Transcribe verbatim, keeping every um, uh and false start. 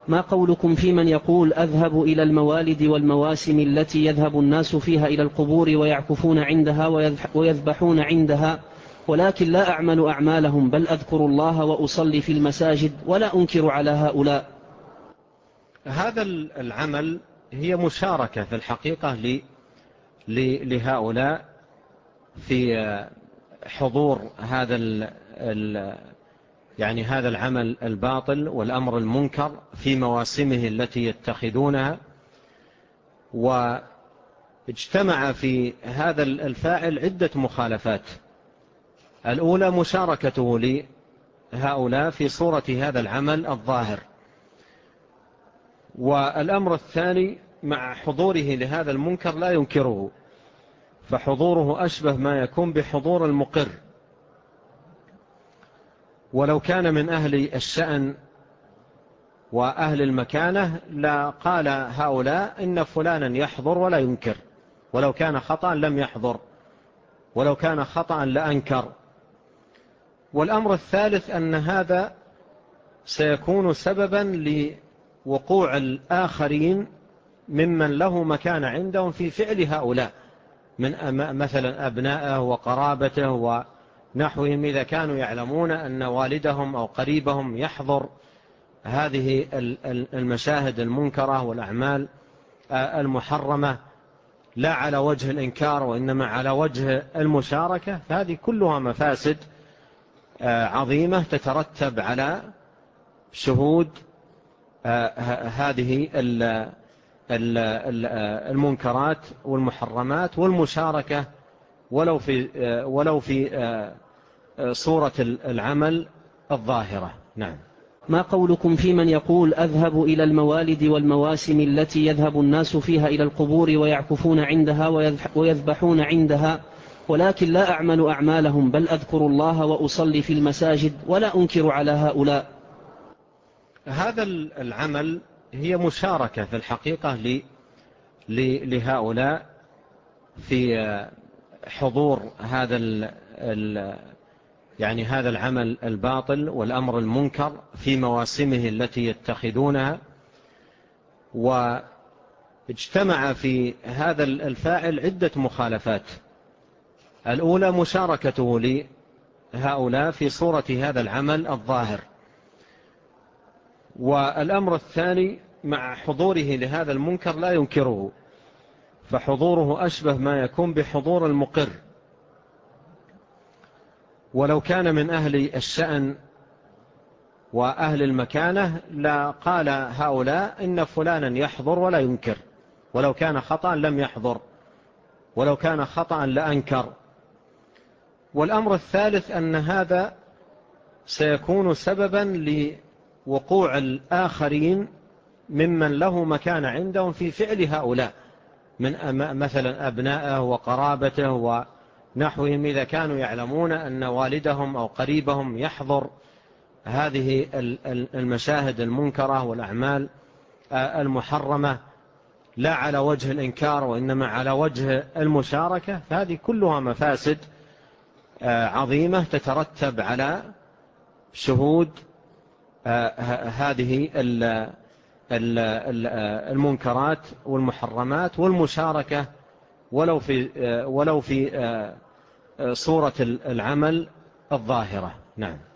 ما قولكم في من يقول أذهب إلى الموالد والمواسم التي يذهب الناس فيها إلى القبور ويعكفون عندها ويذبحون عندها، ولكن لا أعمل أعمالهم بل أذكر الله وأصلي في المساجد ولا أنكر على هؤلاء؟ هذا العمل هي مشاركة في الحقيقة لهؤلاء في حضور هذا ال يعني هذا العمل الباطل والأمر المنكر في مواسمه التي يتخذونها. واجتمع في هذا الفاعل عدة مخالفات. الأولى مشاركته لهؤلاء في صورة هذا العمل الظاهر. والأمر الثاني مع حضوره لهذا المنكر لا ينكره، فحضوره أشبه ما يكون بحضور المقر. ولو كان من أهل الشأن وأهل المكانة لا قال هؤلاء إن فلانا يحضر ولا ينكر، ولو كان خطأ لم يحضر، ولو كان خطأ لأنكر. والأمر الثالث أن هذا سيكون سببا لوقوع الآخرين ممن له مكان عندهم في فعل هؤلاء، من مثلا أبنائه وقرابته ونحوهم، إذا كانوا يعلمون أن والدهم أو قريبهم يحضر هذه المشاهد المنكرة والأعمال المحرمة لا على وجه الإنكار وإنما على وجه المشاركة، فهذه كلها مفاسد عظيمة تترتب على شهود هذه المنكرات والمحرمات والمشاركة ولو في ولو في صورة العمل الظاهرة. نعم. ما قولكم في من يقول أذهب إلى الموالد والمواسم التي يذهب الناس فيها إلى القبور ويعكفون عندها ويذبحون عندها، ولكن لا أعمل أعمالهم بل أذكر الله وأصلي في المساجد ولا أنكر على هؤلاء؟ هذا العمل هي مشاركة في الحقيقة لهؤلاء في حضور هذا ال يعني هذا العمل الباطل والأمر المنكر في مواسمه التي يتخذونها. واجتمع في هذا الفاعل عدة مخالفات. الأولى مشاركته لهؤلاء في صورة هذا العمل الظاهر. والأمر الثاني مع حضوره لهذا المنكر لا ينكره، فحضوره أشبه ما يكون بحضور المقر. ولو كان من أهل الشأن وأهل المكانة لا قال هؤلاء إن فلانا يحضر ولا ينكر، ولو كان خطأ لم يحضر، ولو كان خطأ لأنكر. والأمر الثالث أن هذا سيكون سببا لوقوع الآخرين ممن له مكان عندهم في فعل هؤلاء، من مثلا أبنائه وقرابته ونحوهم، إذا كانوا يعلمون أن والدهم أو قريبهم يحضر هذه المشاهد المنكرة والأعمال المحرمة لا على وجه الإنكار وإنما على وجه المشاركة، فهذه كلها مفاسد عظيمة تترتب على شهود هذه المنكرات والمحرمات والمشاركة ولو في ولو في صورة العمل الظاهرة. نعم.